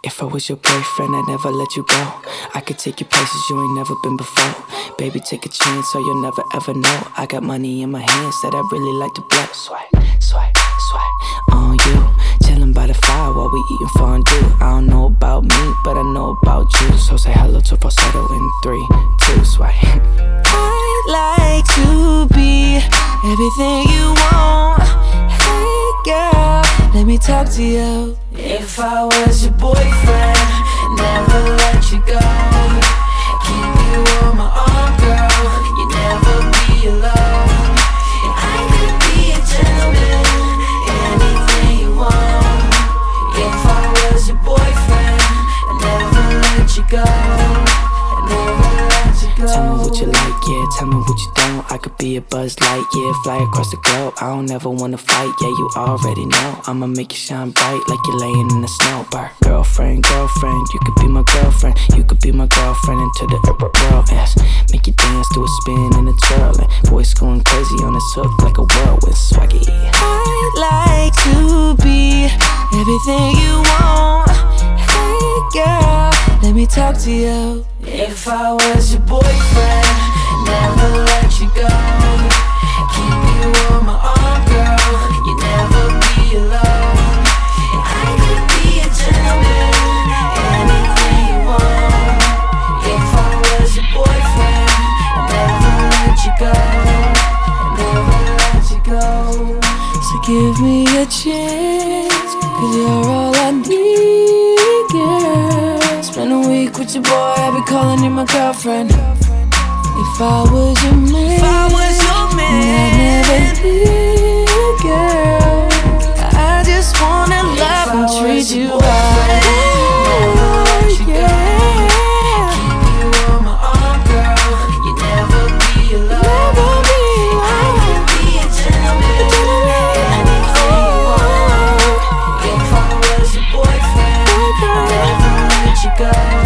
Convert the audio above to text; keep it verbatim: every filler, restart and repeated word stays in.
If I was your boyfriend, I'd never let you go. I could take you places you ain't never been before. Baby, take a chance so you'll never ever know. I got money in my hands that I really like to blow. Swipe, swipe, swipe on you. Chillin' by the fire while we eatin' fondue. I don't know about me, but I know about you. So say hello to falsetto in three, two, swipe. I'd like to be everything you want. Hey girl, let me talk to you. If I was your boyfriend, never let you go. Keep you on my arm, girl. You never be alone. And I could be a gentleman, anything you want. If I was your boyfriend, I'd never let you go. I'd never let you go. Tell me what you like, yeah, tell me what you don't. I could be a Buzz Light, yeah, fly across the globe. I don't ever wanna fight, yeah, you already know. I'ma make you shine bright like you're laying in the snow. Bar. Girlfriend, girlfriend, you could be my girlfriend. You could be my girlfriend into the world, yes. Make you dance to a spin and a twirl. And voice going crazy on this hook like a whirlwind swaggy. I'd like to be everything you want. Hey girl, let me talk to you. If I was your boyfriend, never let you go. Keep you on my arm, girl. You never be alone. And I could be a gentleman, anything you want. If I was your boyfriend, I'd never let you go. I'd never let you go. So give me a chance, cause you're all I need, girl. Spend a week with your boy, I'll be calling you my girlfriend. If I was your man, if I was your man, I'd never leave, girl. I just wanna love and treat you right. Never let you go. Keep you on my arm, girl. You never be alone. Never be alone. I could be a gentleman, anything you want. If I was your boyfriend, I'd never let you go.